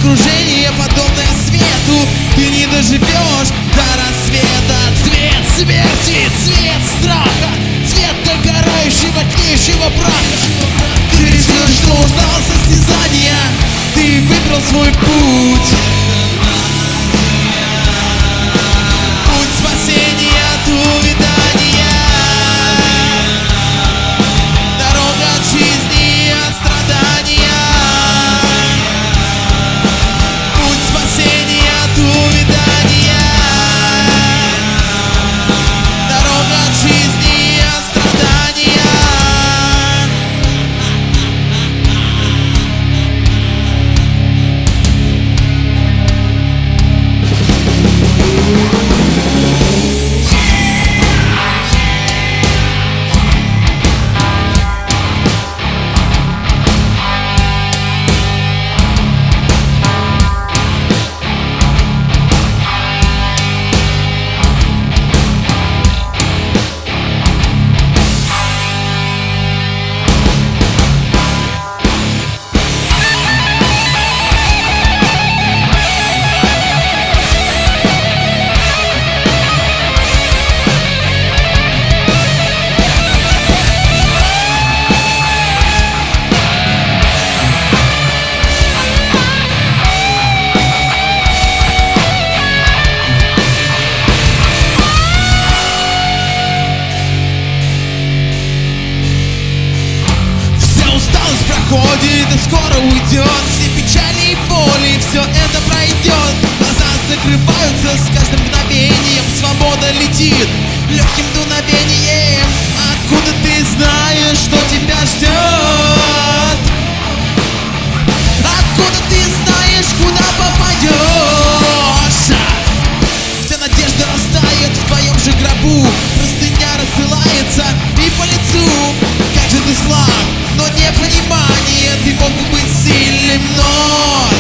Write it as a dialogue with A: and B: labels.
A: окружение, подобное свету. Ты не доживешь до рассвета. Цвет смерти, цвет страха, цвет догорающего, тлеющего праха. Ты решил, что устал состязания, ты выбрал свой путь. Путь спасения от увядания, дорога от жизни, от страдания. Путь спасения от увядания, дорога от жизни, от страдания. Проходит и скоро уйдет, все печали и боли, все это пройдет. Глаза закрываются с каждым мгновением, свобода летит легким дуновением. Откуда ты знаешь, что тебя ждет? Откуда ты знаешь, куда попадешь? Вся надежда растает в твоем же гробу, простыня рассылается и по лицу. Как же ты слаб, но непонимание, ты мог бы быть сильным, но